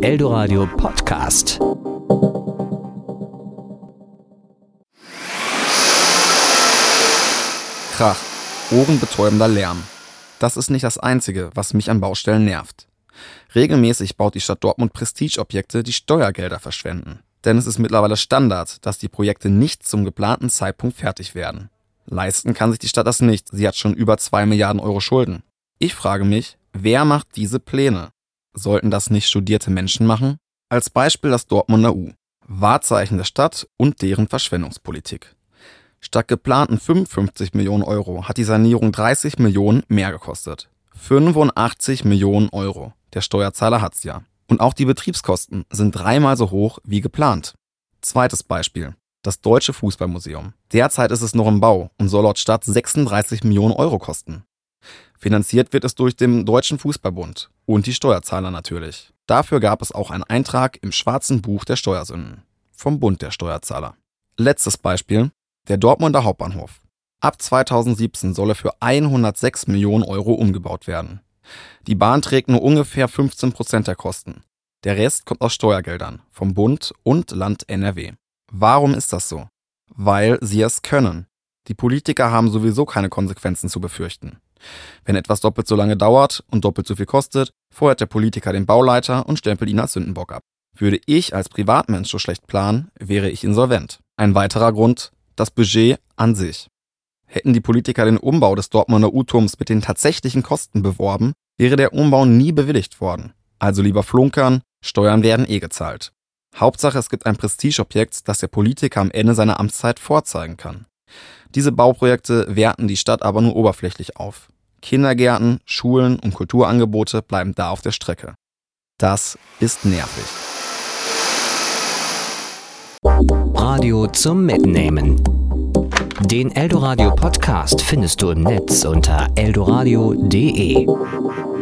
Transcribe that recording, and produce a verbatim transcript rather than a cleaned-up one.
Eldoradio Podcast. Krach, ohrenbetäubender Lärm. Das ist nicht das Einzige, was mich an Baustellen nervt. Regelmäßig baut die Stadt Dortmund Prestigeobjekte, die Steuergelder verschwenden. Denn es ist mittlerweile Standard, dass die Projekte nicht zum geplanten Zeitpunkt fertig werden. Leisten kann sich die Stadt das nicht, sie hat schon über zwei Milliarden Euro Schulden. Ich frage mich, wer macht diese Pläne? Sollten das nicht studierte Menschen machen? Als Beispiel das Dortmunder U, Wahrzeichen der Stadt und deren Verschwendungspolitik. Statt geplanten fünfundfünfzig Millionen Euro hat die Sanierung dreißig Millionen mehr gekostet. fünfundachtzig Millionen Euro. Der Steuerzahler hat's ja. Und auch die Betriebskosten sind dreimal so hoch wie geplant. Zweites Beispiel. Das Deutsche Fußballmuseum. Derzeit ist es noch im Bau und soll laut Stadt sechsunddreißig Millionen Euro kosten. Finanziert wird es durch den Deutschen Fußballbund und die Steuerzahler natürlich. Dafür gab es auch einen Eintrag im Schwarzen Buch der Steuersünden vom Bund der Steuerzahler. Letztes Beispiel. Der Dortmunder Hauptbahnhof. Ab zweitausendsiebzehn soll er für hundertsechs Millionen Euro umgebaut werden. Die Bahn trägt nur ungefähr fünfzehn Prozent der Kosten. Der Rest kommt aus Steuergeldern vom Bund und Land N R W. Warum ist das so? Weil sie es können. Die Politiker haben sowieso keine Konsequenzen zu befürchten. Wenn etwas doppelt so lange dauert und doppelt so viel kostet, feuert der Politiker den Bauleiter und stempelt ihn als Sündenbock ab. Würde ich als Privatmensch so schlecht planen, wäre ich insolvent. Ein weiterer Grund, das Budget an sich. Hätten die Politiker den Umbau des Dortmunder U-Turms mit den tatsächlichen Kosten beworben, wäre der Umbau nie bewilligt worden. Also lieber flunkern, Steuern werden eh gezahlt. Hauptsache, es gibt ein Prestigeobjekt, das der Politiker am Ende seiner Amtszeit vorzeigen kann. Diese Bauprojekte werten die Stadt aber nur oberflächlich auf. Kindergärten, Schulen und Kulturangebote bleiben da auf der Strecke. Das ist nervig. Radio zum Mitnehmen. Den Eldoradio Podcast findest du im Netz unter eldoradio punkt de.